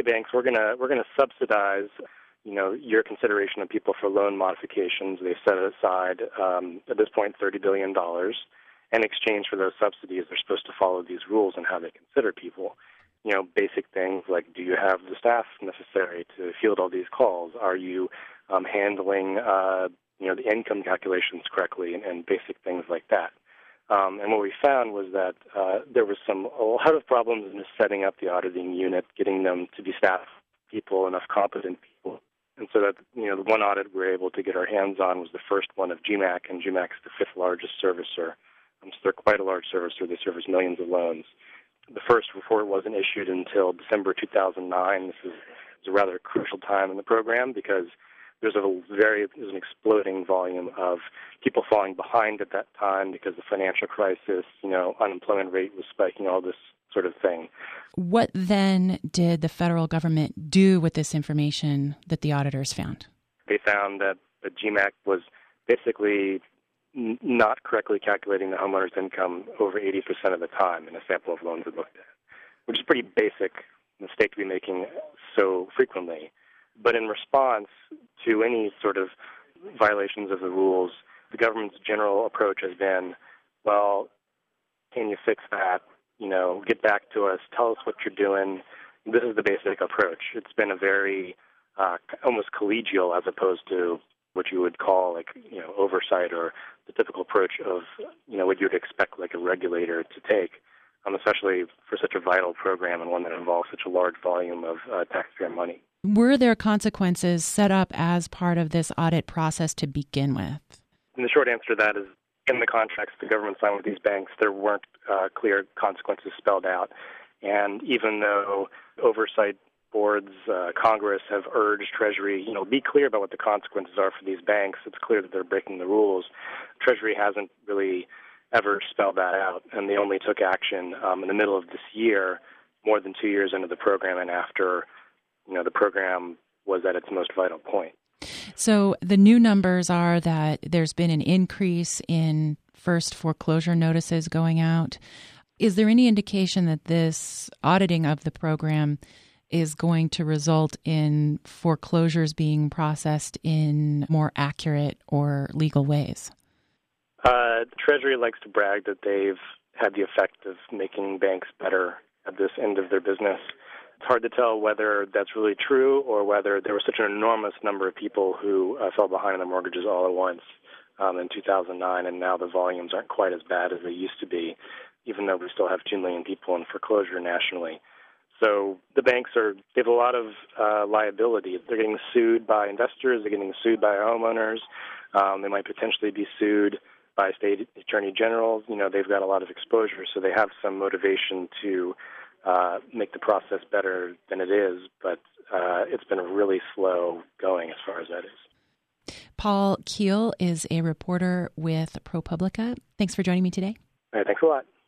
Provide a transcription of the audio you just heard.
hey, banks, we're gonna subsidize, your consideration of people for loan modifications. They've set aside, at this point, $30 billion. In exchange for those subsidies, they're supposed to follow these rules on how they consider people. Basic things like, do you have the staff necessary to field all these calls? Are you handling, the income calculations correctly, and basic things like that. And what we found was that there was a lot of problems in setting up the auditing unit, getting them to be staff people, enough competent people. And so that, the one audit we were able to get our hands on was the first one of GMAC, and GMAC is the fifth largest servicer. So they're quite a large servicer. They service millions of loans. The first report wasn't issued until December 2009. This is a rather crucial time in the program because there's an exploding volume of people falling behind at that time because of the financial crisis, unemployment rate was spiking, all this sort of thing. What then did the federal government do with this information that the auditors found? They found that the GMAC was basically not correctly calculating the homeowner's income over 80% of the time in a sample of loans it looked at, which is a pretty basic mistake to be making so frequently. But in response to any sort of violations of the rules, the government's general approach has been, well, can you fix that? Get back to us, tell us what you're doing. This is the basic approach. It's been a very almost collegial as opposed to what you would call oversight or the typical approach of, what you would expect like a regulator to take, especially for such a vital program and one that involves such a large volume of taxpayer money. Were there consequences set up as part of this audit process to begin with? And the short answer to that is in the contracts the government signed with these banks, there weren't clear consequences spelled out. And even though oversight boards, Congress have urged Treasury, be clear about what the consequences are for these banks, it's clear that they're breaking the rules. Treasury hasn't really ever spelled that out, and they only took action in the middle of this year, more than 2 years into the program and after the program was at its most vital point. So the new numbers are that there's been an increase in first foreclosure notices going out. Is there any indication that this auditing of the program is going to result in foreclosures being processed in more accurate or legal ways? The Treasury likes to brag that they've had the effect of making banks better at this end of their business. It's hard to tell whether that's really true or whether there was such an enormous number of people who fell behind on their mortgages all at once in 2009, and now the volumes aren't quite as bad as they used to be, even though we still have 2 million people in foreclosure nationally. So the banks they have a lot of liability. They're getting sued by investors. They're getting sued by homeowners. They might potentially be sued by state attorney generals. They've got a lot of exposure, so they have some motivation to make the process better than it is, but it's been really slow going as far as that is. Paul Keel is a reporter with ProPublica. Thanks for joining me today. All right, thanks a lot.